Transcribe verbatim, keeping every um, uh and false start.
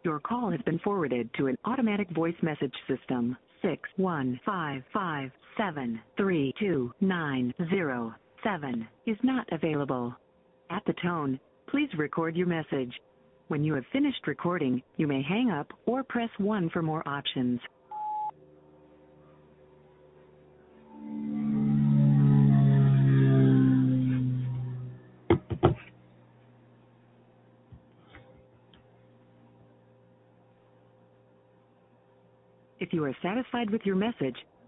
Your call has been forwarded to an automatic voice message system. Six one five five seven three two nine zero seven is not available. At the tone, please record your message. When you have finished recording, you may hang up or press one for more options. If you are satisfied with your message,